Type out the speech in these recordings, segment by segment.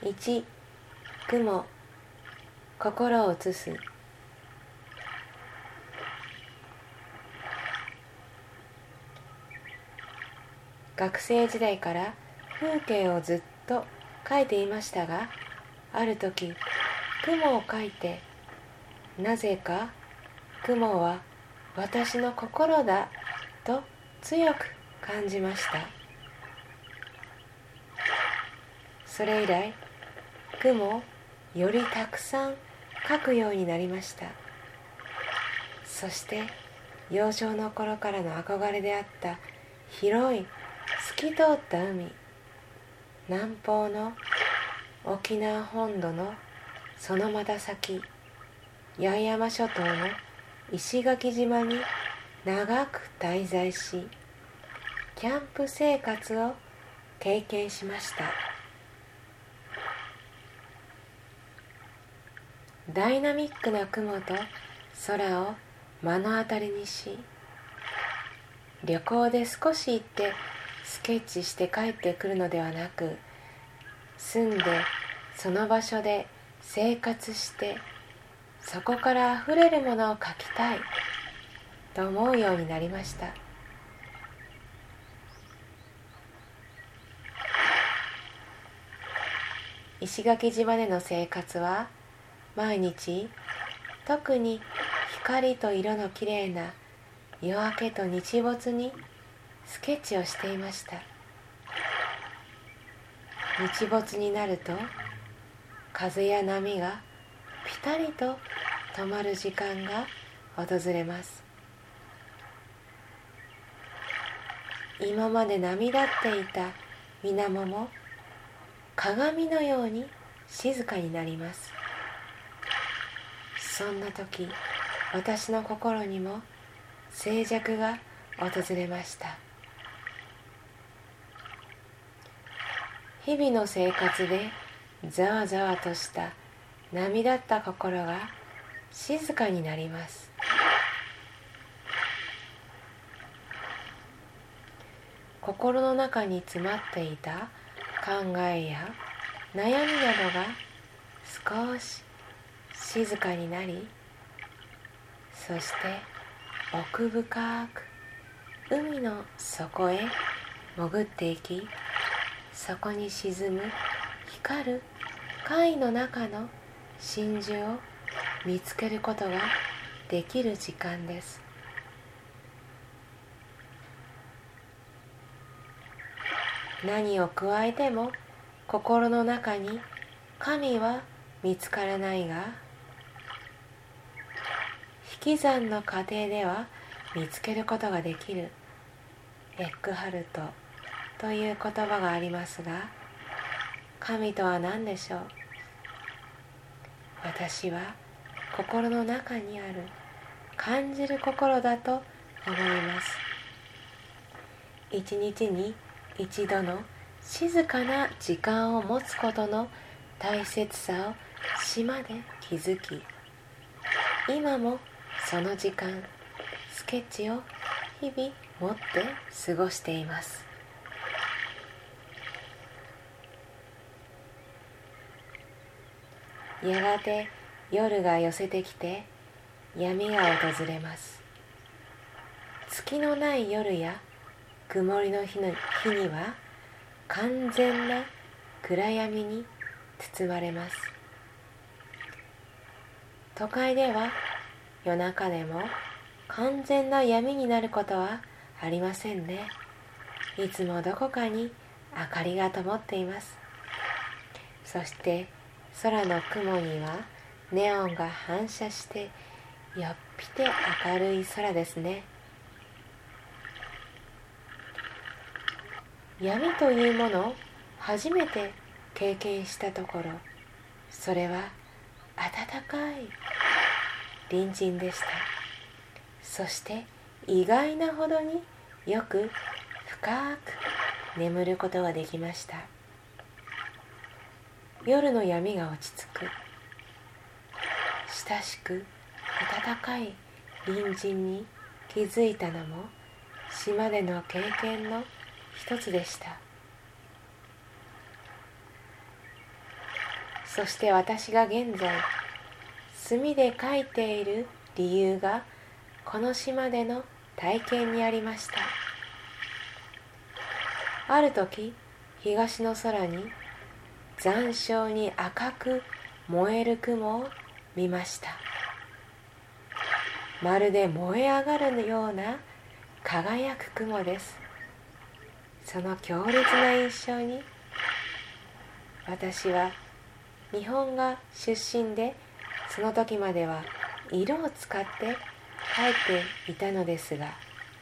1、雲、心を映す。学生時代から風景をずっと描いていましたが、ある時雲を描いて、なぜか雲は私の心だと強く感じました。それ以来雲をよりたくさん描くようになりました。そして幼少の頃からの憧れであった広い透き通った海、南方の沖縄本土のそのまた先、八重山諸島の石垣島に長く滞在し、キャンプ生活を経験しました。ダイナミックな雲と空を目の当たりにし、旅行で少し行ってスケッチして帰ってくるのではなく、住んでその場所で生活して、そこからあふれるものを描きたいと思うようになりました。石垣島での生活は毎日、特に光と色のきれいな夜明けと日没にスケッチをしていました。日没になると風や波がピタリと止まる時間が訪れます。今まで波立っていた水面も鏡のように静かになります。そんな時、私の心にも静寂が訪れました。日々の生活でざわざわとした波立った心が静かになります。心の中に詰まっていた考えや悩みなどが少し静かになり、そして奥深く海の底へ潜っていき、そこに沈む光る貝の中の真珠を見つけることができる時間です。何を加えても心の中に神は見つからないが、引き算の過程では見つけることができる。エックハルトという言葉がありますが、神とは何でしょう。私は心の中にある感じる心だと思います。一日に一度の静かな時間を持つことの大切さを島で気づき、今もその時間、スケッチを日々持って過ごしています。やがて夜が寄せてきて闇が訪れます。月のない夜や曇りの日には完全な暗闇に包まれます。都会では夜中でも完全な闇になることはありませんね。いつもどこかに明かりが灯っています。そして空の雲にはネオンが反射してよっぴて明るい空ですね。闇というものを初めて経験したところ、それは暖かい隣人でした。そして意外なほどによく深く眠ることができました。夜の闇が落ち着く。親しく暖かい隣人に気づいたのも島での経験の一つでした。 そして私が現在墨で描いている理由がこの島での体験にありました。ある時、東の空に残照に赤く燃える雲を見ました。まるで燃え上がるような輝く雲です。その強烈な印象に、私は日本が出身で、その時までは色を使って描いていたのですが、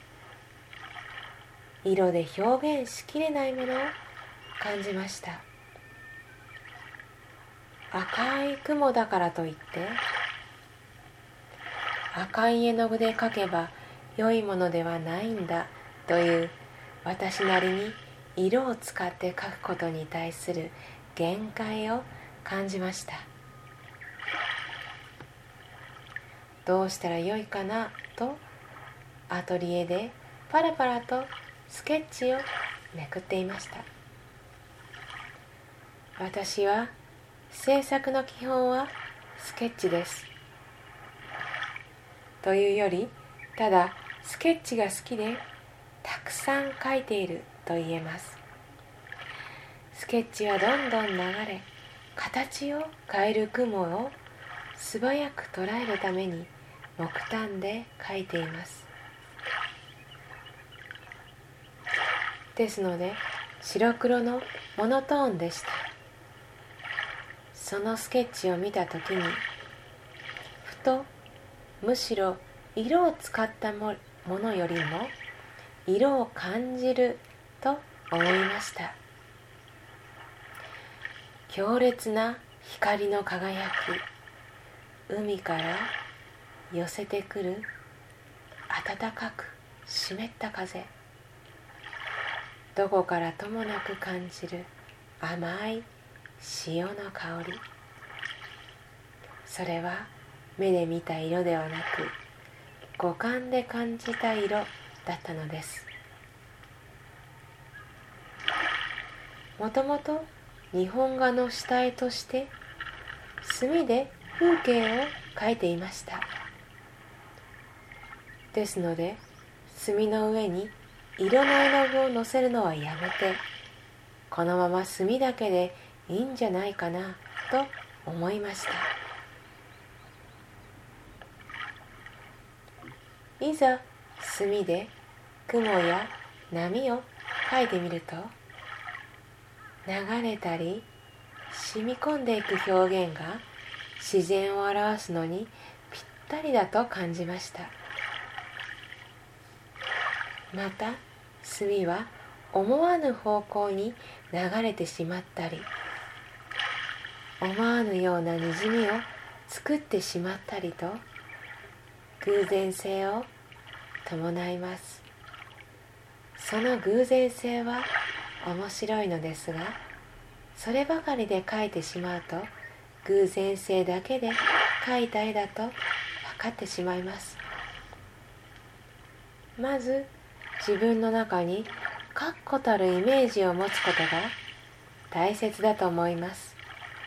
色で表現しきれないものを感じました。赤い雲だからといって赤い絵の具で描けば良いものではないんだという私なりに色を使って描くことに対する限界を感じました。どうしたらよいかなとアトリエでパラパラとスケッチをめくっていました。私は制作の基本はスケッチです。というより、ただスケッチが好きでたくさん描いていると言えます。スケッチはどんどん流れ、形を変える雲を素早く捉えるために木炭で描いています。ですので白黒のモノトーンでした。そのスケッチを見たときに、ふとむしろ色を使ったものよりも色を感じると思いました。強烈な光の輝き、海から寄せてくる暖かく湿った風、どこからともなく感じる甘い潮の香り、それは目で見た色ではなく五感で感じた色だったのです。もともと日本画の主体として墨で風景を描いていました。ですので墨の上に色の絵の具をのせるのはやめて、このまま墨だけでいいんじゃないかなと思いました。いざ墨で雲や波を描いてみると、流れたり染み込んでいく表現が自然を表すのにぴったりだと感じました。また墨は思わぬ方向に流れてしまったり、思わぬようなにじみを作ってしまったりと偶然性を伴います。その偶然性は面白いのですが、そればかりで描いてしまうと偶然性だけで描いた絵だと分かってしまいます。まず自分の中に確固たるイメージを持つことが大切だと思います。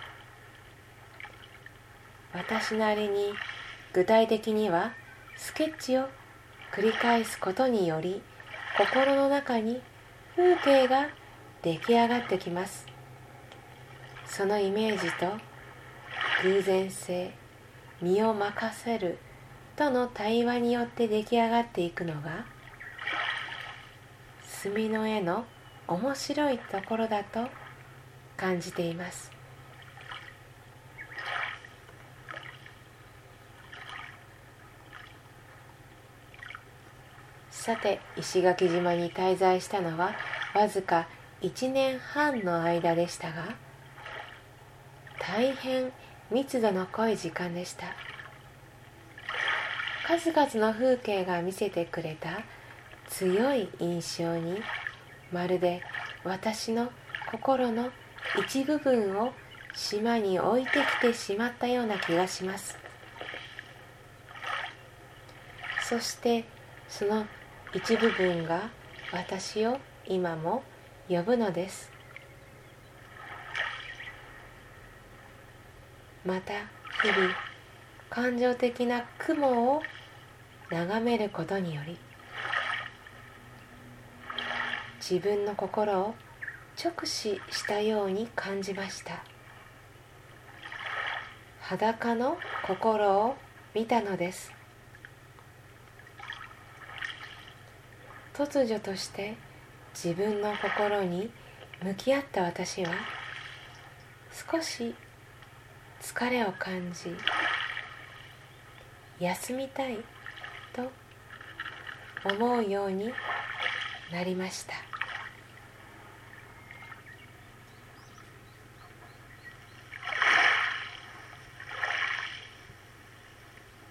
私なりに具体的にはスケッチを繰り返すことにより心の中に風景が出来上がってきます。そのイメージと偶然性、身を任せるとの対話によって出来上がっていくのが墨の絵の面白いところだと感じています。さて、石垣島に滞在したのはわずか1年半の間でしたが、大変密度の濃い時間でした。数々の風景が見せてくれた強い印象に、まるで私の心の一部分を島に置いてきてしまったような気がします。そしてその一部分が私を今も呼ぶのです。 また日々感情的な雲を眺めることにより、自分の心を直視したように感じました。裸の心を見たのです。突如として自分の心に向き合った私は、少し疲れを感じ、休みたいと思うようになりました。